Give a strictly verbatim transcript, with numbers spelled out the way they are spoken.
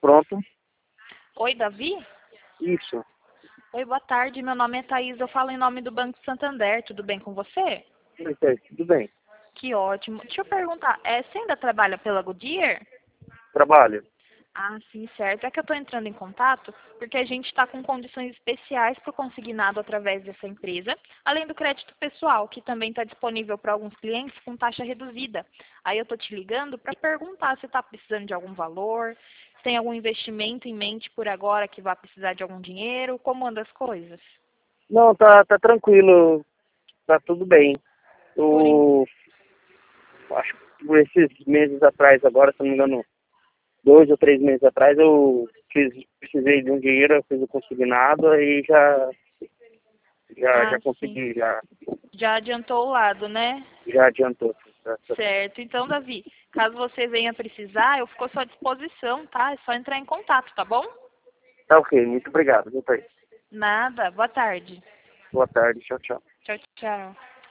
Pronto. Oi, Davi? Isso. Oi, boa tarde. Meu nome é Thaís. Eu falo em nome do Banco Santander. Tudo bem com você? Ok, tudo bem. Que ótimo. Deixa eu perguntar, é, você ainda trabalha pela Goodyear? Trabalho. Ah, sim, certo. É que eu estou entrando em contato porque a gente está com condições especiais para o consignado através dessa empresa, além do crédito pessoal, que também está disponível para alguns clientes com taxa reduzida. Aí eu estou te ligando para perguntar se está precisando de algum valor, se tem algum investimento em mente por agora que vai precisar de algum dinheiro, como anda as coisas? Não, tá, tá tranquilo. Tá tudo bem. Por en- Eu acho que por esses meses atrás, agora, se não me engano, dois ou três meses atrás, eu fiz, precisei de um dinheiro, eu fiz o consignado e já, já, Ah, já sim. consegui, já, Já adiantou o lado, né? já adiantou. Já- já- Certo. Então, Davi, caso você venha precisar, eu fico à sua disposição, tá? É só entrar em contato, tá bom? Tá ok, muito obrigado, viu, Thaís? Nada. Boa tarde. Boa tarde, tchau, tchau. Tchau, tchau.